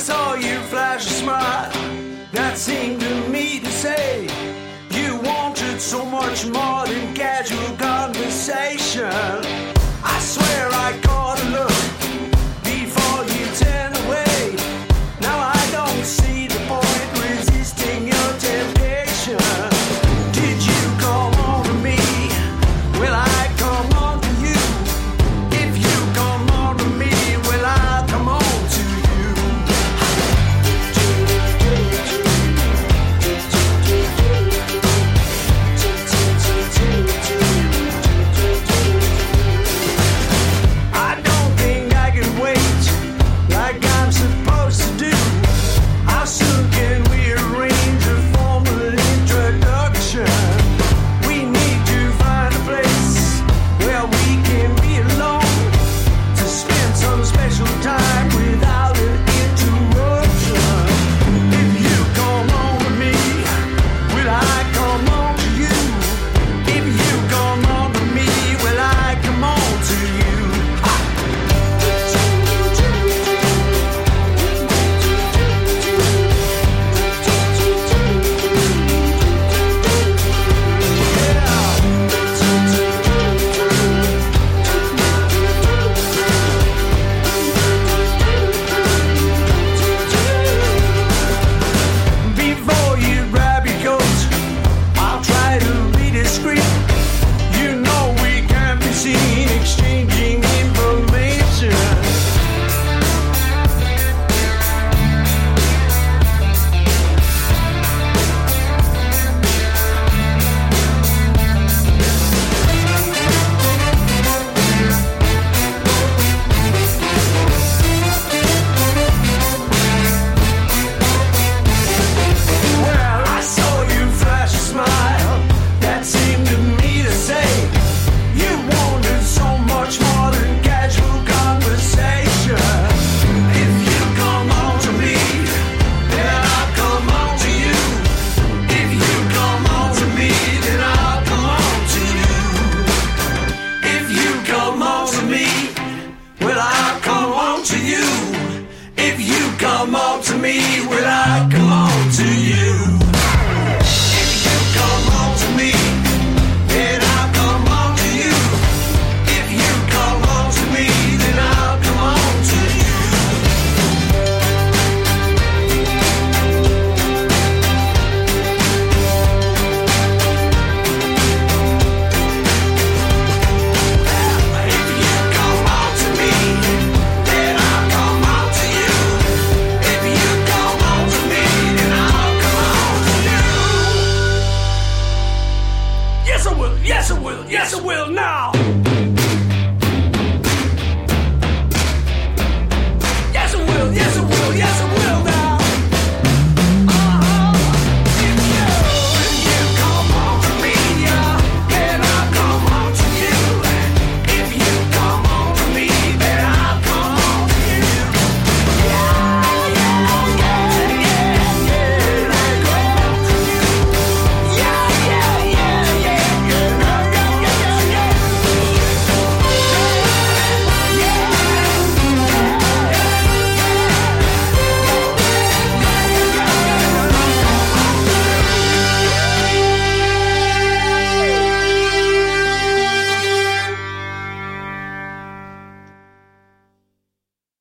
saw you flash a smile that seemed to me to say you wanted so much more than casual conversation. I swear I caught a look before you turned away. Now I don't see the point resisting your temptation. Did you come on to me? Will I come on to you? If you come on to me, will I come on to you? I don't think I can wait like I'm supposed to do. How soon can we arrange a formal introduction? We need to find a place where we can be alone to spend some special time without an interruption. If you come on to me, will I come on to you? If you come on to me, will I come on to you? Before you grab your coat, I'll try to be discreet. You know we can't be seen exchanging information. Well, I saw you flash a smile that seemed to me to say you wanted so much more than casual conversation. If you come on to me, then I'll come on to you. If you come on to me, then I'll come on to you. If you come on to me, will I come on to you? If you come on to me, will I come on to you? If you come on to me, then I'll come on to you. If you come on to me, then I'll come on to you. If you come on to me, then I'll come on to you. If you come on to me, then I'll come on to you. Yes, I will. Yes, I will. Yes, I will now.